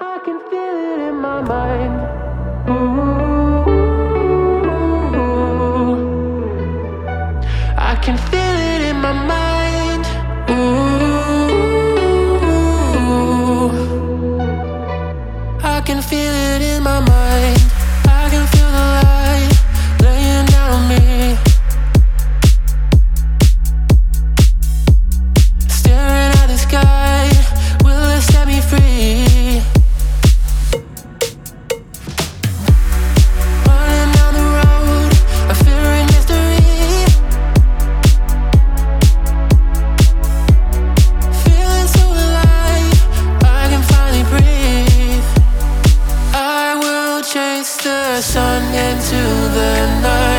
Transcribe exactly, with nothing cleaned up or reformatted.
I can feel it in my mind. Ooh, I can feel it in my mind. Ooh, I can feel it in my mind. I can feel the light laying down on me, staring at the sky. Will it set me free? Running down the road, a fear and mystery. Feeling so alive, I can finally breathe. I will chase the sun into the night.